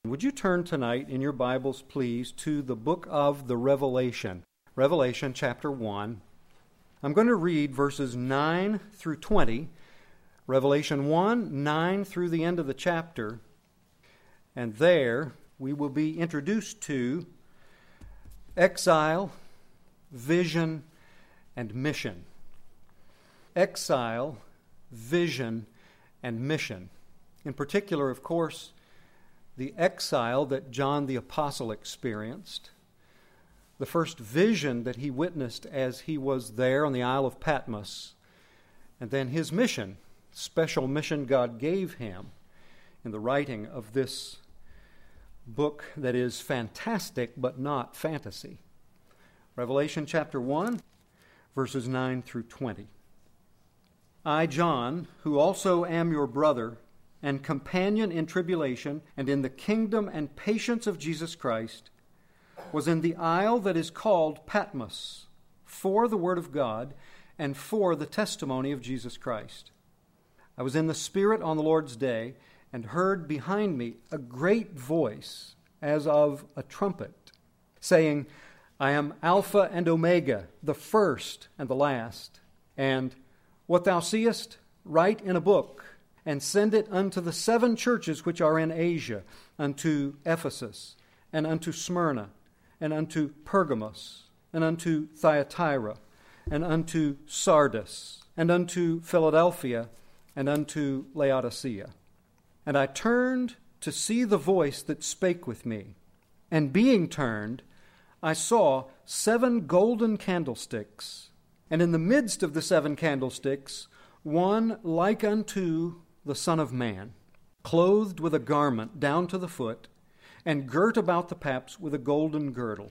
Would you turn tonight in your Bibles, please, to the book of the Revelation, Revelation chapter 1. I'm going to read verses 9 through 20, Revelation 1, 9 through the end of the chapter, and there we will be introduced to exile, vision, and mission. Exile, vision, and mission. In particular, of course, the exile that John the Apostle experienced, the first vision that he witnessed as he was there on the Isle of Patmos, and then his mission, special mission God gave him in the writing of this book that is fantastic but not fantasy. Revelation chapter 1, verses 9 through 20. I, John, who also am your brother and companion in tribulation and in the kingdom and patience of Jesus Christ, was in the isle that is called Patmos, for the word of God and for the testimony of Jesus Christ. I was in the Spirit on the Lord's day, and heard behind me a great voice, as of a trumpet, saying, I am Alpha and Omega, the first and the last. And what thou seest, write in a book, and send it unto the 7 churches which are in Asia, unto Ephesus, and unto Smyrna, and unto Pergamos, and unto Thyatira, and unto Sardis, and unto Philadelphia, and unto Laodicea. And I turned to see the voice that spake with me. And being turned, I saw 7 golden candlesticks, and in the midst of the 7 candlesticks, one like unto the Son of Man, clothed with a garment down to the foot, and girt about the paps with a golden girdle.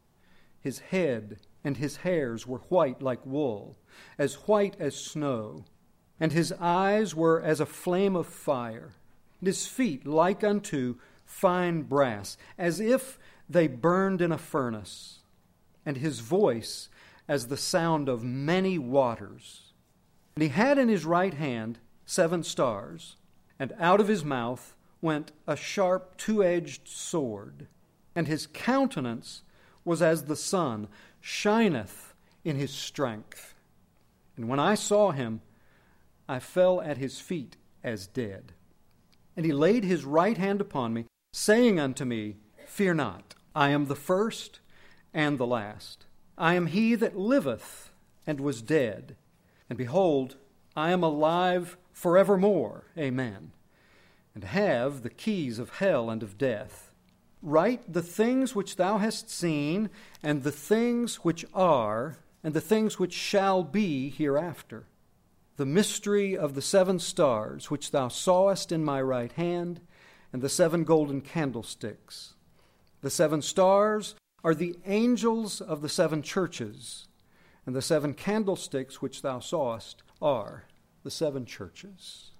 His head and his hairs were white like wool, as white as snow, and his eyes were as a flame of fire, and his feet like unto fine brass, as if they burned in a furnace, and his voice as the sound of many waters. And he had in his right hand 7 stars, and out of his mouth went a sharp 2-edged sword, and his countenance was as the sun shineth in his strength. And when I saw him, I fell at his feet as dead. And he laid his right hand upon me, saying unto me, Fear not, I am the first and the last. I am he that liveth and was dead, and behold, I am alive forevermore. Amen. And have the keys of hell and of death. Write the things which thou hast seen, and the things which are, and the things which shall be hereafter. The mystery of the 7 stars which thou sawest in my right hand, and the 7 golden candlesticks. The 7 stars are the angels of the 7 churches, and the 7 candlesticks which thou sawest are the 7 churches.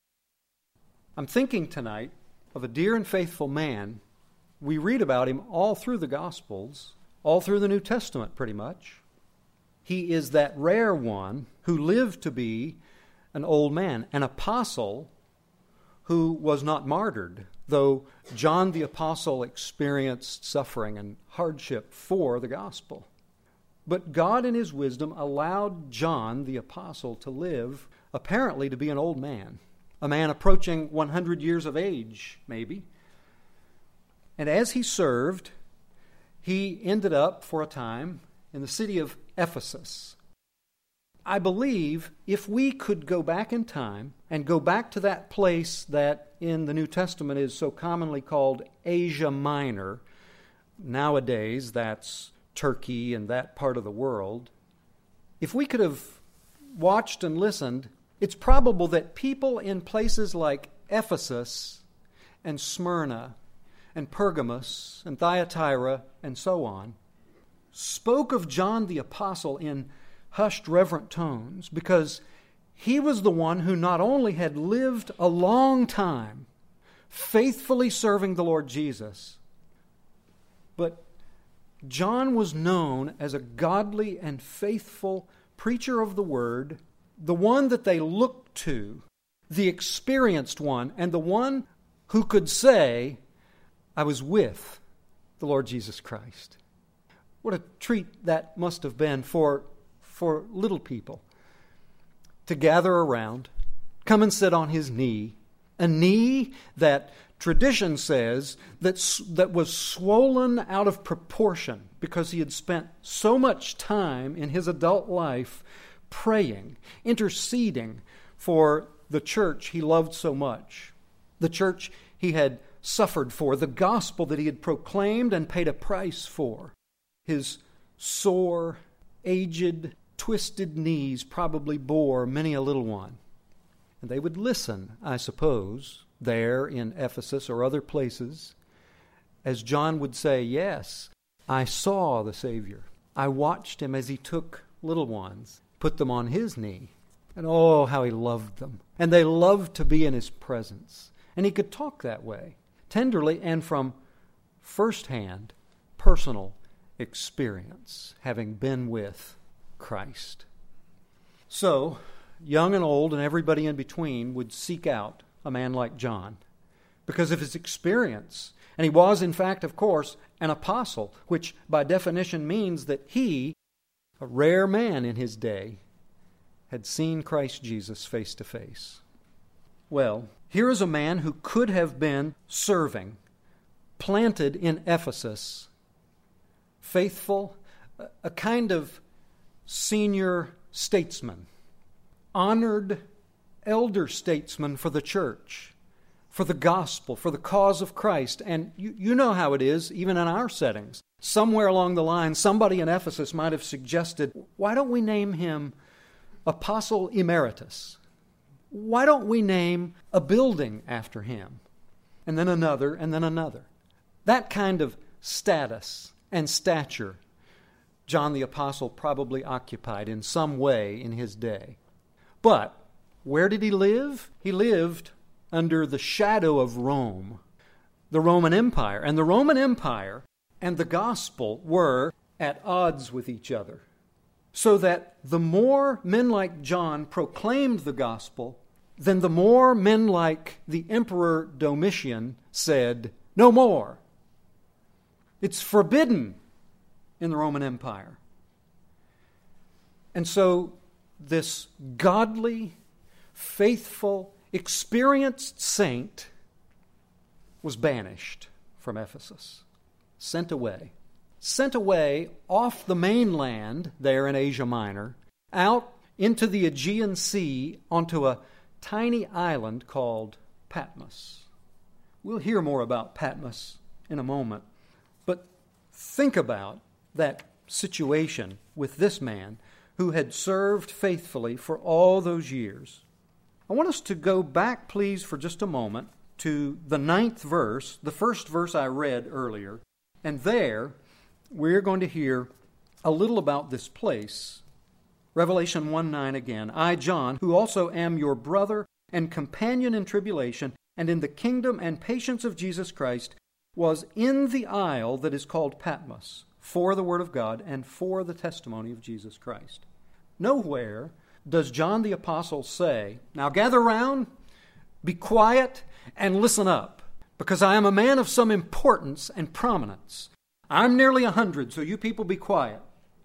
I'm thinking tonight of a dear and faithful man. We read about him all through the Gospels, all through the New Testament pretty much. He is that rare one who lived to be an old man, an apostle who was not martyred, though John the Apostle experienced suffering and hardship for the gospel. But God in his wisdom allowed John the Apostle to live, apparently to be an old man, a man approaching 100 years of age, maybe. And as he served, he ended up for a time in the city of Ephesus. I believe if we could go back in time and go back to that place that in the New Testament is so commonly called Asia Minor, nowadays that's Turkey and that part of the world, if we could have watched and listened, it's probable that people in places like Ephesus and Smyrna and Pergamos and Thyatira and so on spoke of John the Apostle in hushed, reverent tones, because he was the one who not only had lived a long time faithfully serving the Lord Jesus, but John was known as a godly and faithful preacher of the Word, the one that they looked to, the experienced one, and the one who could say, I was with the Lord Jesus Christ. What a treat that must have been for little people to gather around, come and sit on his knee, a knee that tradition says that was swollen out of proportion because he had spent so much time in his adult life praying, interceding for the church he loved so much, the church he had suffered for, the gospel that he had proclaimed and paid a price for. His sore, aged, twisted knees probably bore many a little one. And they would listen, I suppose, there in Ephesus or other places, as John would say, yes, I saw the Savior. I watched him as he took little ones, put them on his knee, and oh, how he loved them. And they loved to be in his presence. And he could talk that way, tenderly and from firsthand, personal experience, having been with Christ. So, young and old and everybody in between would seek out a man like John because of his experience. And he was, in fact, of course, an apostle, which by definition means that he, a rare man in his day, had seen Christ Jesus face to face. Well, here is a man who could have been serving, planted in Ephesus, faithful, a kind of senior statesman, honored elder statesman for the church, for the gospel, for the cause of Christ. And you know how it is, even in our settings. Somewhere along the line, somebody in Ephesus might have suggested, why don't we name him Apostle Emeritus? Why don't we name a building after him? And then another, and then another. That kind of status and stature John the Apostle probably occupied in some way in his day. But where did he live? He lived under the shadow of Rome, the Roman Empire. And the Roman Empire and the gospel were at odds with each other. So that the more men like John proclaimed the gospel, then the more men like the Emperor Domitian said, no more. It's forbidden in the Roman Empire. And so this godly, faithful, experienced saint was banished from Ephesus, sent away off the mainland there in Asia Minor, out into the Aegean Sea onto a tiny island called Patmos. We'll hear more about Patmos in a moment, but think about that situation with this man who had served faithfully for all those years. I want us to go back, please, for just a moment to the 9th verse, the first verse I read earlier, and there we're going to hear a little about this place. Revelation 1:9 again. I, John, who also am your brother and companion in tribulation and in the kingdom and patience of Jesus Christ, was in the isle that is called Patmos, for the word of God and for the testimony of Jesus Christ. Nowhere does John the Apostle say, now gather round, be quiet, and listen up, because I am a man of some importance and prominence. I'm nearly 100, so you people be quiet.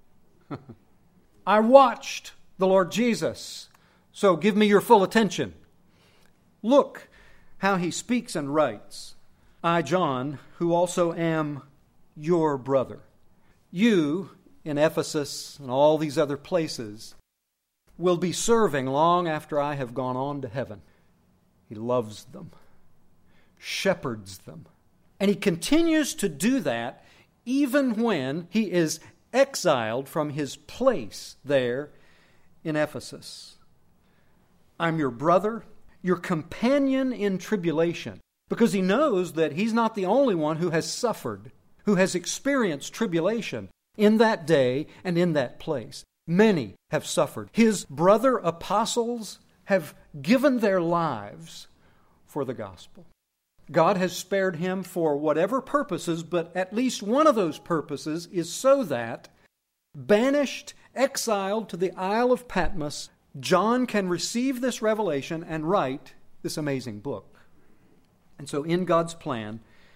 I watched the Lord Jesus, so give me your full attention. Look how he speaks and writes. I, John, who also am your brother. You, in Ephesus and all these other places, will be serving long after I have gone on to heaven. He loves them, shepherds them, and he continues to do that even when he is exiled from his place there in Ephesus. I'm your brother, your companion in tribulation, because he knows that he's not the only one who has suffered, who has experienced tribulation in that day and in that place. Many have suffered. His brother apostles have given their lives for the gospel. God has spared him for whatever purposes, but at least one of those purposes is so that, banished, exiled to the Isle of Patmos, John can receive this revelation and write this amazing book. And so in God's plan,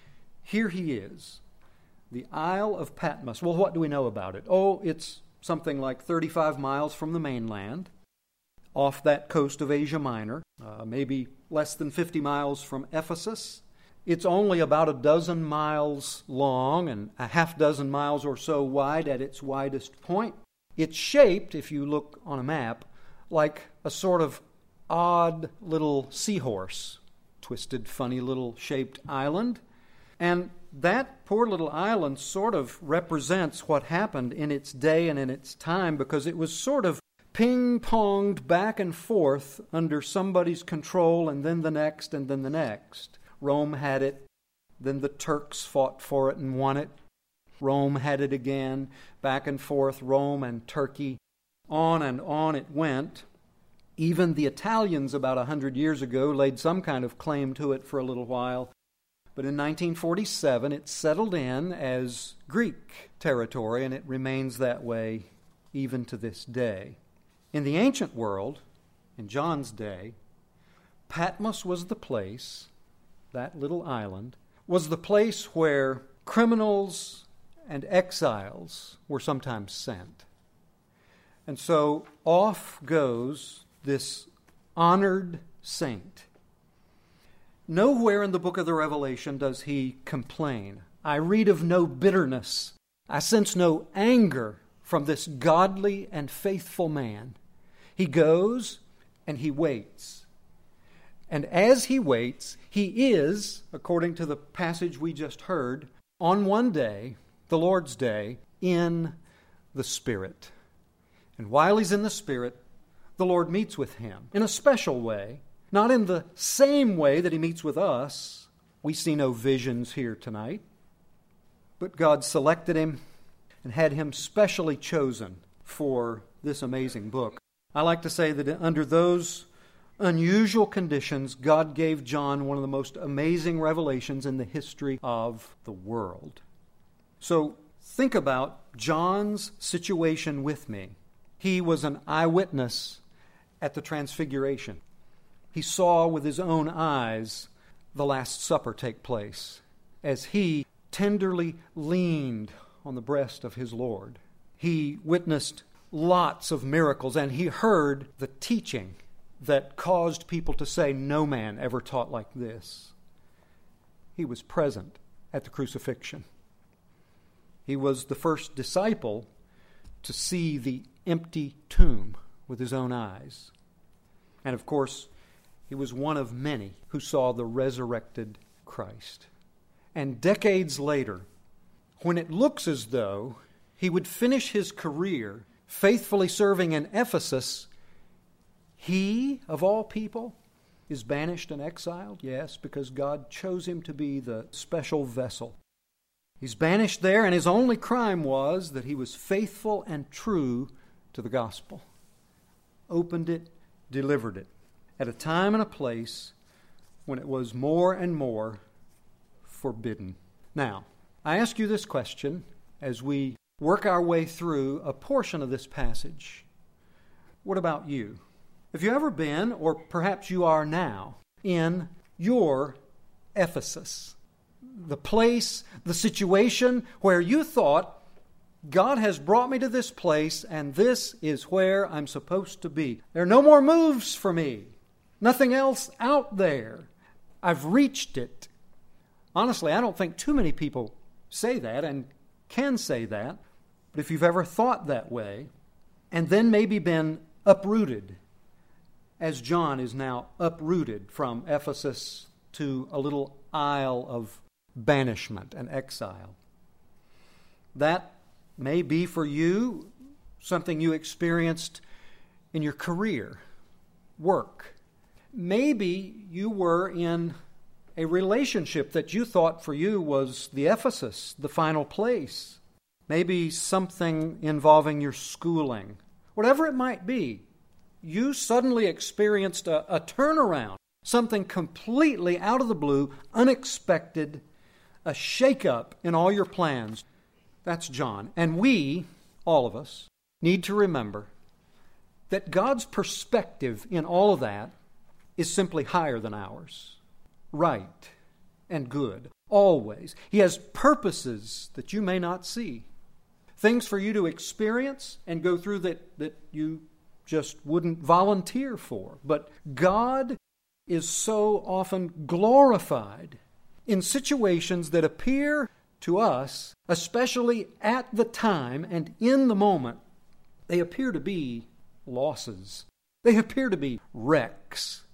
here he is, the Isle of Patmos. Well, what do we know about it? Oh, it's something like 35 miles from the mainland, off that coast of Asia Minor, maybe less than 50 miles from Ephesus. It's only about a dozen miles long and a half dozen miles or so wide at its widest point. It's shaped, if you look on a map, like a sort of odd little seahorse, twisted, funny little shaped island. And that poor little island sort of represents what happened in its day and in its time, because it was sort of ping-ponged back and forth under somebody's control, and then the next, and then the next. Rome had it, then the Turks fought for it and won it. Rome had it again, back and forth, Rome and Turkey. On and on it went. Even the Italians about 100 years ago laid some kind of claim to it for a little while. But in 1947 it settled in as Greek territory, and it remains that way even to this day. In the ancient world, in John's day, Patmos was the place, that little island, was the place where criminals and exiles were sometimes sent. And so off goes this honored saint. Nowhere in the book of the Revelation does he complain. I read of no bitterness. I sense no anger from this godly and faithful man. He goes and he waits. And as he waits, he is, according to the passage we just heard, on one day, the Lord's day, in the Spirit. And while he's in the Spirit, the Lord meets with him in a special way, not in the same way that he meets with us. We see no visions here tonight. But God selected him and had him specially chosen for this amazing book. I like to say that under those unusual conditions, God gave John one of the most amazing revelations in the history of the world. So think about John's situation with me. He was an eyewitness at the Transfiguration. He saw with his own eyes the Last Supper take place as he tenderly leaned on the breast of his Lord. He witnessed lots of miracles, and he heard the teaching that caused people to say, no man ever taught like this. He was present at the crucifixion. He was the first disciple to see the empty tomb with his own eyes. And of course, he was one of many who saw the resurrected Christ. And decades later, when it looks as though he would finish his career faithfully serving in Ephesus, he, of all people, is banished and exiled. Yes, because God chose him to be the special vessel. He's banished there, and his only crime was that he was faithful and true to the gospel. Opened it, delivered it, at a time and a place when it was more and more forbidden. Now, I ask you this question as we work our way through a portion of this passage. What about you? Have you ever been, or perhaps you are now, in your Ephesus? The place, the situation where you thought, God has brought me to this place and this is where I'm supposed to be. There are no more moves for me. Nothing else out there. I've reached it. Honestly, I don't think too many people say that and can say that. But if you've ever thought that way, and then maybe been uprooted, as John is now uprooted from Ephesus to a little isle of banishment and exile, that may be for you something you experienced in your career, work. Maybe you were in a relationship that you thought for you was the Ephesus, the final place. Maybe something involving your schooling. Whatever it might be, you suddenly experienced a turnaround, something completely out of the blue, unexpected, a shake-up in all your plans. That's John. And we, all of us, need to remember that God's perspective in all of that is simply higher than ours. Right and good. always. He has purposes that you may not see. Things for you to experience and go through that you just wouldn't volunteer for. But God is so often glorified in situations that appear to us, especially at the time and in the moment, they appear to be losses. They appear to be wrecks,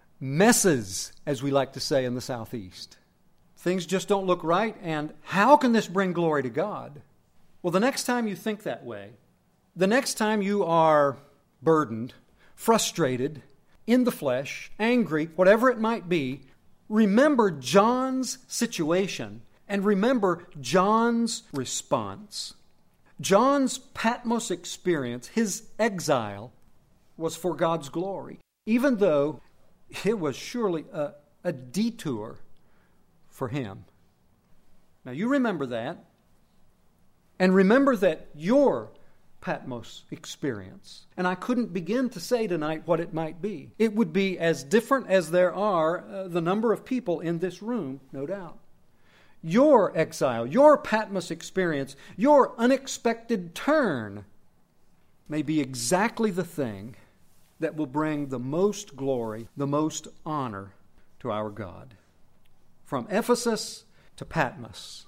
messes, as we like to say in the Southeast. Things just don't look right, and how can this bring glory to God? Well, the next time you think that way, the next time you are burdened, frustrated, in the flesh, angry, whatever it might be, remember John's situation and remember John's response. John's Patmos experience, his exile, was for God's glory, even though it was surely a detour for him. Now you remember that, and remember that your Patmos experience, and I couldn't begin to say tonight what it might be. It would be as different as there are the number of people in this room, no doubt. Your exile, your Patmos experience, your unexpected turn may be exactly the thing that will bring the most glory, the most honor to our God. From Ephesus to Patmos,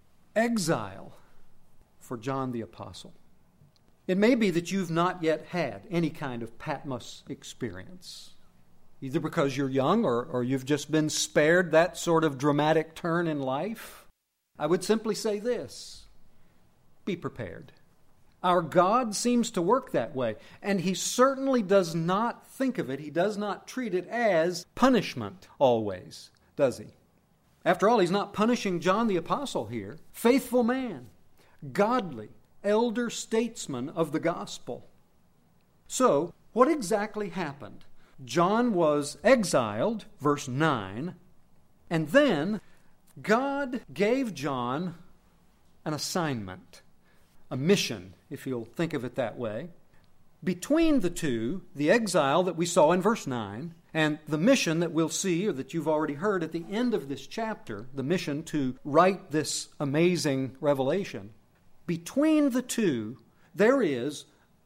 exile for John the Apostle. It may be that you've not yet had any kind of Patmos experience, either because you're young or you've just been spared that sort of dramatic turn in life. I would simply say this: be prepared. Our God seems to work that way, and He certainly does not think of it, He does not treat it as punishment always, does He? After all, He's not punishing John the Apostle here. Faithful man, godly, elder statesman of the gospel. So, what exactly happened? John was exiled, verse 9, and then God gave John an assignment, a mission, if you'll think of it that way. Between the two, the exile that we saw in verse 9 and the mission that we'll see, or that you've already heard at the end of this chapter, the mission to write this amazing revelation, between the two, there is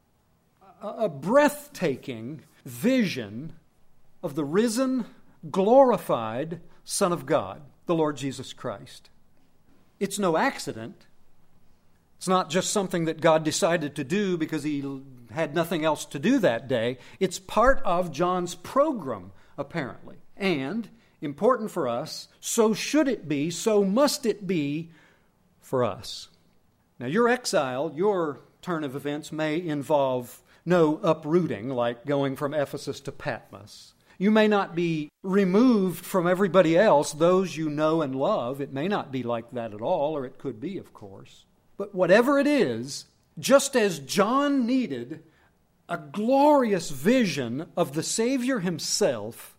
a breathtaking vision of the risen, glorified Son of God, the Lord Jesus Christ. It's no accident. It's not just something that God decided to do because He had nothing else to do that day. It's part of John's program, apparently. And, important for us, so should it be, so must it be for us. Now, your exile, your turn of events may involve no uprooting like going from Ephesus to Patmos. You may not be removed from everybody else, those you know and love. It may not be like that at all, or it could be, of course. But whatever it is, just as John needed a glorious vision of the Savior Himself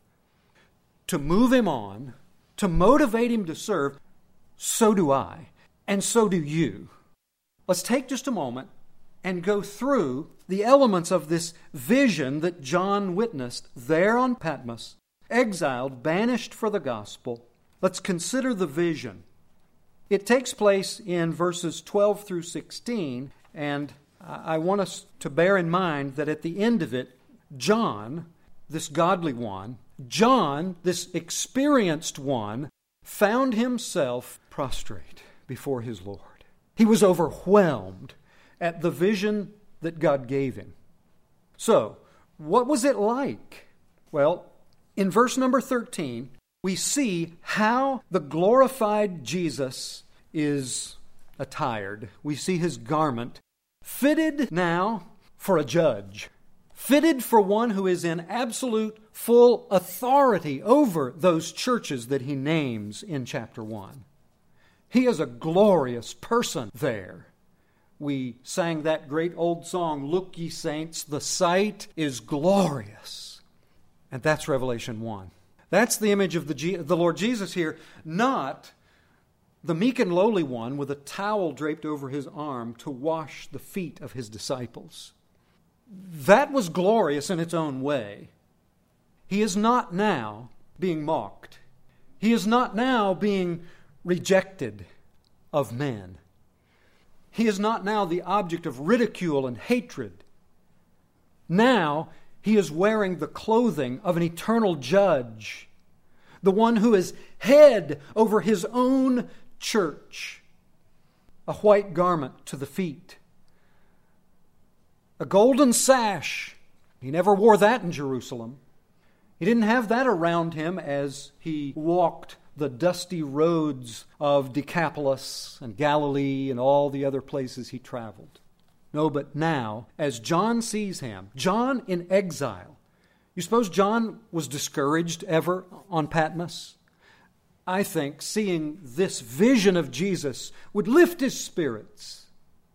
to move him on, to motivate him to serve, so do I, and so do you. Let's take just a moment and go through the elements of this vision that John witnessed there on Patmos, exiled, banished for the gospel. Let's consider the vision. It takes place in verses 12 through 16, and I want us to bear in mind that at the end of it, John, this godly one, John, this experienced one, found himself prostrate before his Lord. He was overwhelmed at the vision that God gave him. So, what was it like? Well, in verse number 13, we see how the glorified Jesus is attired. We see His garment fitted now for a judge, fitted for one who is in absolute full authority over those churches that He names in chapter 1. He is a glorious person there. We sang that great old song, "Look ye saints, the sight is glorious." And that's Revelation 1. That's the image of the Lord Jesus here, not the meek and lowly one with a towel draped over his arm to wash the feet of his disciples. That was glorious in its own way. He is not now being mocked. He is not now being rejected of men. He is not now the object of ridicule and hatred. Now he is wearing the clothing of an eternal judge, the one who is head over his own church. A white garment to the feet, a golden sash. He never wore that in Jerusalem. He didn't have that around him as he walked the dusty roads of Decapolis and Galilee and all the other places he traveled. No, but now, as John sees him, John in exile, you suppose John was discouraged ever on Patmos? I think seeing this vision of Jesus would lift his spirits.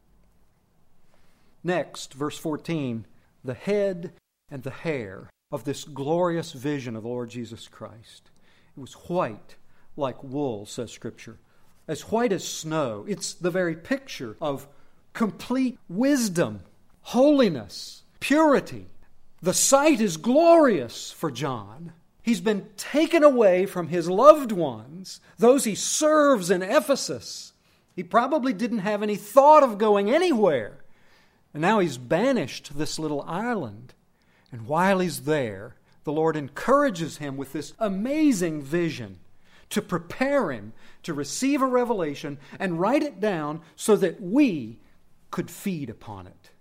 Next, verse 14, the head and the hair of this glorious vision of the Lord Jesus Christ. It was white like wool, says Scripture, as white as snow. It's the very picture of complete wisdom, holiness, purity. The sight is glorious for John. He's been taken away from his loved ones, those he serves in Ephesus. He probably didn't have any thought of going anywhere. And now he's banished to this little island. And while he's there, the Lord encourages him with this amazing vision to prepare him to receive a revelation and write it down so that we could feed upon it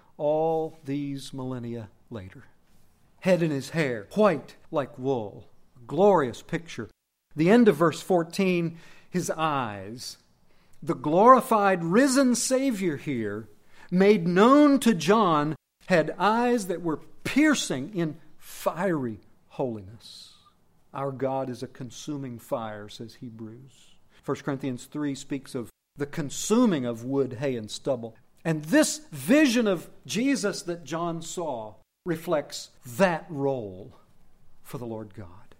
all these millennia later. Head in his hair, white like wool. A glorious picture. The end of verse 14, his eyes. The glorified risen Savior here, made known to John, had eyes that were piercing in fiery holiness. Our God is a consuming fire, says Hebrews. 1 Corinthians 3 speaks of the consuming of wood, hay, and stubble. And this vision of Jesus that John saw reflects that role for the Lord God.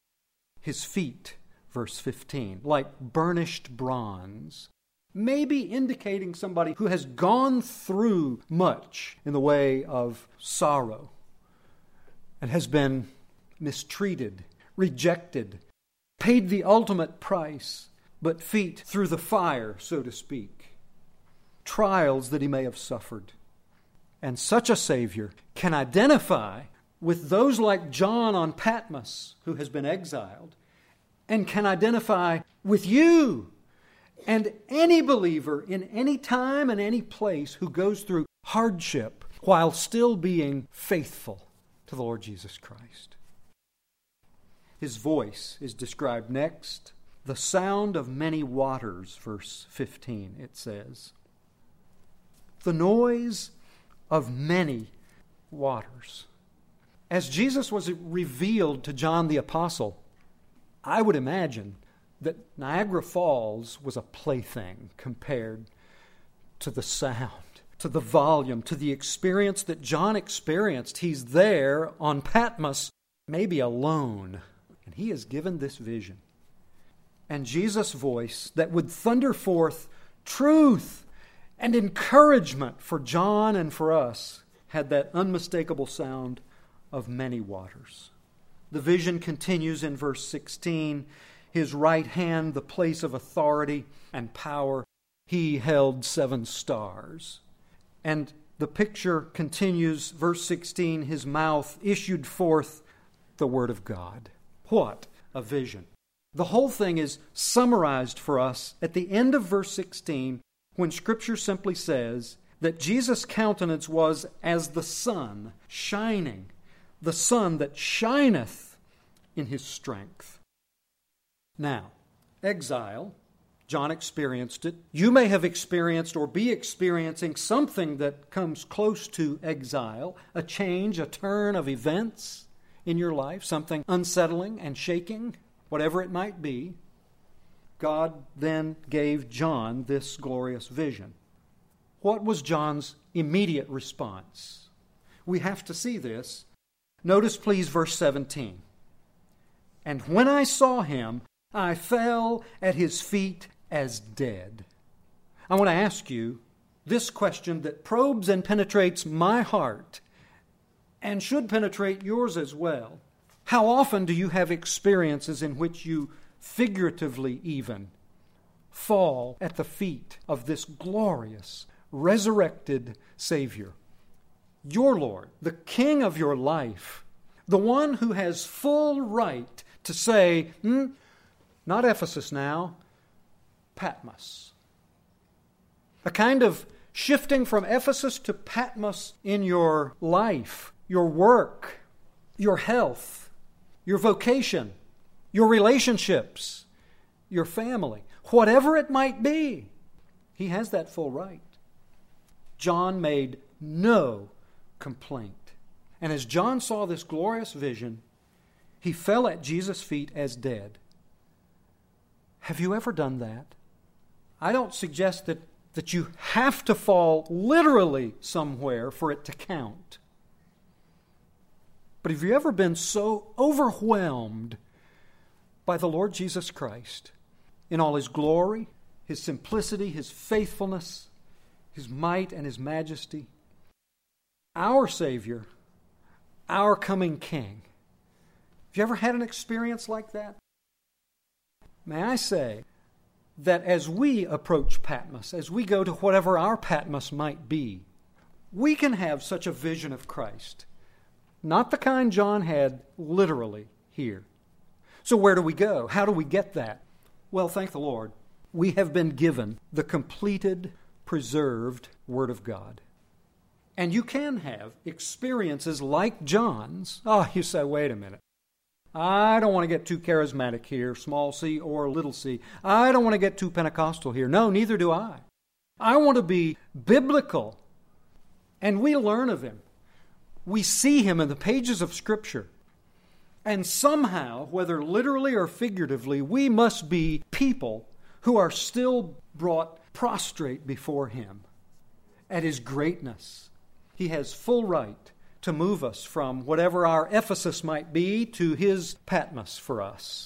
His feet, verse 15, like burnished bronze, maybe indicating somebody who has gone through much in the way of sorrow and has been mistreated, rejected, paid the ultimate price, but feet through the fire, so to speak. Trials that he may have suffered. And such a Savior can identify with those like John on Patmos, who has been exiled, and can identify with you and any believer in any time and any place who goes through hardship while still being faithful to the Lord Jesus Christ. His voice is described next. The sound of many waters, verse 15, it says. The noise of many waters. As Jesus was revealed to John the Apostle, I would imagine that Niagara Falls was a plaything compared to the sound, to the volume, to the experience that John experienced. He's there on Patmos, maybe alone, and he is given this vision. And Jesus' voice that would thunder forth truth and encouragement for John and for us had that unmistakable sound of many waters. The vision continues in verse 16. His right hand, the place of authority and power, he held 7 stars. And the picture continues, verse 16, his mouth issued forth the word of God. What a vision. The whole thing is summarized for us at the end of verse 16, when Scripture simply says that Jesus' countenance was as the sun shining, the sun that shineth in his strength. Now, exile, John experienced it. You may have experienced or be experiencing something that comes close to exile, a change, a turn of events in your life, something unsettling and shaking, whatever it might be. God then gave John this glorious vision. What was John's immediate response? We have to see this. Notice, please, verse 17. And when I saw him, I fell at his feet as dead. I want to ask you this question that probes and penetrates my heart and should penetrate yours as well. How often do you have experiences in which you figuratively even fall at the feet of this glorious, resurrected Savior. Your Lord, the King of your life, the one who has full right to say, not Ephesus now, Patmos. A kind of shifting from Ephesus to Patmos in your life, your work, your health, your vocation, your relationships, your family, whatever it might be. He has that full right. John made no complaint. And as John saw this glorious vision, he fell at Jesus' feet as dead. Have you ever done that? I don't suggest that you have to fall literally somewhere for it to count. But have you ever been so overwhelmed by the Lord Jesus Christ in all His glory, His simplicity, His faithfulness, His might, and His majesty? Our Savior, our coming King. Have you ever had an experience like that? May I say that as we approach Patmos, as we go to whatever our Patmos might be, we can have such a vision of Christ. Not the kind John had literally here. So where do we go? How do we get that? Well, thank the Lord. We have been given the completed, preserved Word of God. And you can have experiences like John's. You say, wait a minute. I don't want to get too charismatic here, small c or little c. I don't want to get too Pentecostal here. No, neither do I. I want to be biblical. And we learn of Him. We see Him in the pages of Scripture. And somehow, whether literally or figuratively, we must be people who are still brought prostrate before Him at His greatness. He has full right to move us from whatever our Ephesus might be to His Patmos for us.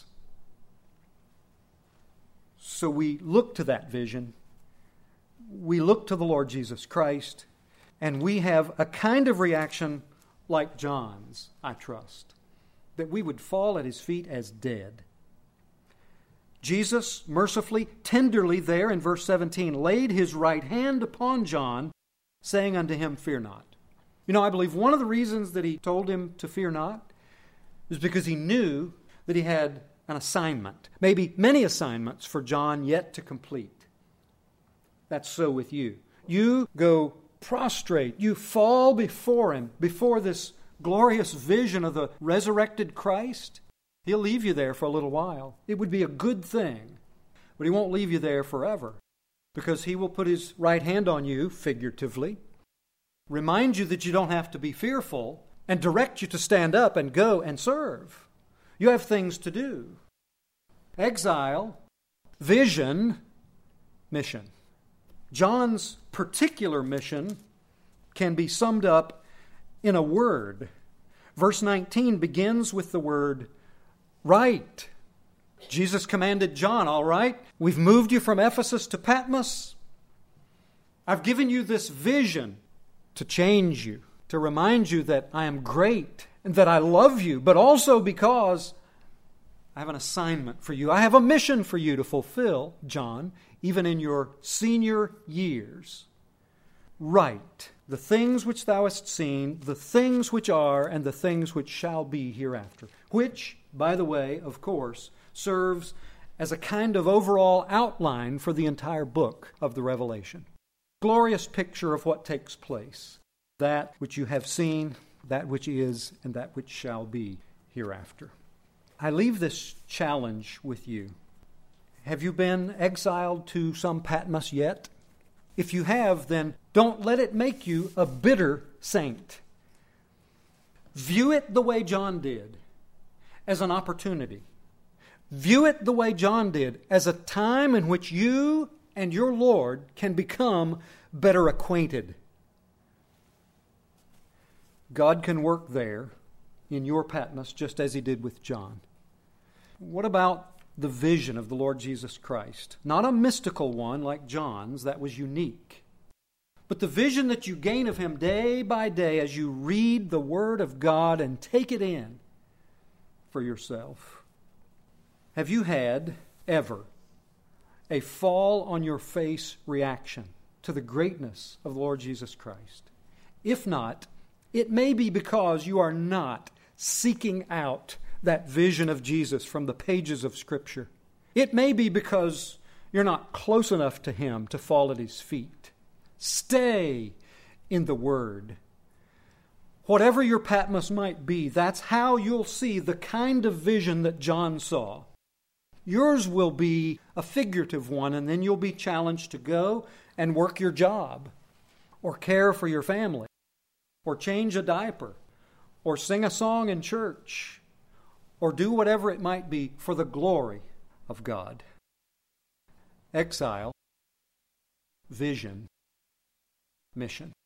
So we look to that vision. We look to the Lord Jesus Christ, and we have a kind of reaction like John's, I trust, that we would fall at His feet as dead. Jesus mercifully, tenderly there in verse 17, laid His right hand upon John, saying unto him, fear not. I believe one of the reasons that He told him to fear not is because He knew that He had an assignment, maybe many assignments for John yet to complete. That's so with you. You go prostrate, you fall before Him, before this glorious vision of the resurrected Christ. He'll leave you there for a little while. It would be a good thing, but He won't leave you there forever, because He will put His right hand on you, figuratively, remind you that you don't have to be fearful, and direct you to stand up and go and serve. You have things to do. Exile, vision, mission. John's particular mission can be summed up in a word. Verse 19 begins with the word right. Jesus commanded John, all right, we've moved you from Ephesus to Patmos. I've given you this vision to change you, to remind you that I am great and that I love you, but also because I have an assignment for you. I have a mission for you to fulfill, John, even in your senior years. Write the things which thou hast seen, the things which are, and the things which shall be hereafter. Which, by the way, of course, serves as a kind of overall outline for the entire book of the Revelation. Glorious picture of what takes place. That which you have seen, that which is, and that which shall be hereafter. I leave this challenge with you. Have you been exiled to some Patmos yet? If you have, then don't let it make you a bitter saint. View it the way John did, as an opportunity. View it the way John did, as a time in which you and your Lord can become better acquainted. God can work there in your Patmos just as He did with John. What about the vision of the Lord Jesus Christ? Not a mystical one like John's, that was unique. But the vision that you gain of Him day by day as you read the Word of God and take it in for yourself. Have you had, ever, a fall-on-your-face reaction to the greatness of the Lord Jesus Christ. If not, it may be because you are not seeking out that vision of Jesus from the pages of Scripture. It may be because you're not close enough to Him to fall at His feet. Stay in the Word. Whatever your Patmos might be, that's how you'll see the kind of vision that John saw. Yours will be a figurative one, and then you'll be challenged to go and work your job, or care for your family, or change a diaper, or sing a song in church, or do whatever it might be for the glory of God. Exile, vision, mission.